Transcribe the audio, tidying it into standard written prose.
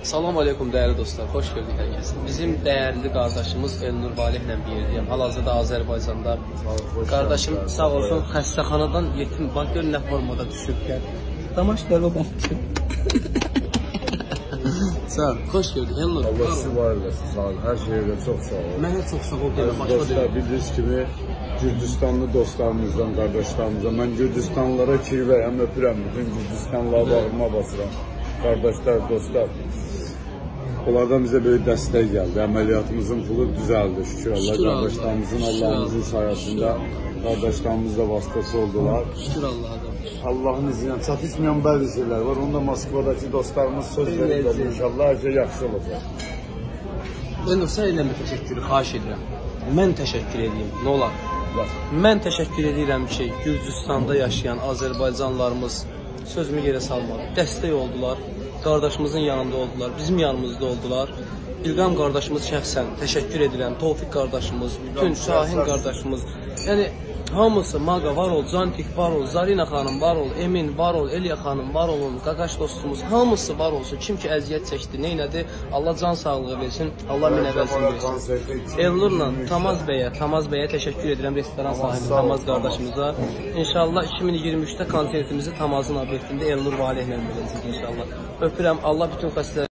Salam aleykum dəyərli dostlar, xoş gördük hər kəs. Bizim dəyərli qardaşımız Elnur Valeh ilə bir yerdəyəm. Hal-hazırda Azərbaycanda. Qardaşım sağ olsun xəstəxanadan yetim, bax gör nə formada düşüb gəl. Damaş gəl o baxdı. Sağ ol, xoş gördük Elnur. Allah sizi var eləsin, sağ ol. Hər şeylə çox sağ ol. Mənə çox sağ ol deyirəm. Dostlar, bildiyiniz kimi Gürcüstanlı dostlarımızdan, qardaşlarımızdan. Mən Gürcüstanlılara kirvəyəm, öpürəm. Bütün Gürcüstanlılara bağırma basıram. Qardaşlar, dostlar. Onlardan bizə böyük dəstək gəldi. Əməliyyatımızın pulu düzəldi. Şükür Allah. Qardaşlarımızın, Allahımızın sayəsində qardaşlarımız da vasitəsi oldular. Şükür Allah'a. Allah'ın izniyle çatışmayan bazı şeyler var. Onu da Moskvadaki dostlarımız söz verirler. İnşallah her şey yaxşı olacaq. Elnur, sən ilə bir təşəkkürü xahiş edirəm. Mən təşəkkür edeyim, nə olar? Mən təşəkkür edirəm ki, Gürcüstanda yaşayan Azərbaycanlarımız sözümü yerə salmadı. Dəstək oldular, qardaşımızın yanında oldular, bizim yanımızda oldular. İlqam qardaşımız şəxsən təşəkkür edirəm, Tofiq qardaşımız, bütün Şahin qardaşımız. Yəni, hamısı, Maqa var ol, Zantik var ol, Zarina xanım var ol, Emin var ol, Eliya xanım var olun, Qaqaş dostumuz, hamısı var olsun. Kim ki əziyyət çəkdi, neynədi? Allah can sağlığı versin, Allah min əvvəlsin versin. Elnurla Tamaz bəyə təşəkkür edirəm, restoran sahibi Tamaz qardaşımıza. İnşallah 2023-də konsertimizi Tamazın obyektində Elnur Valeh ilə verəcək inşallah. Öpürəm, Allah bütün xəstələri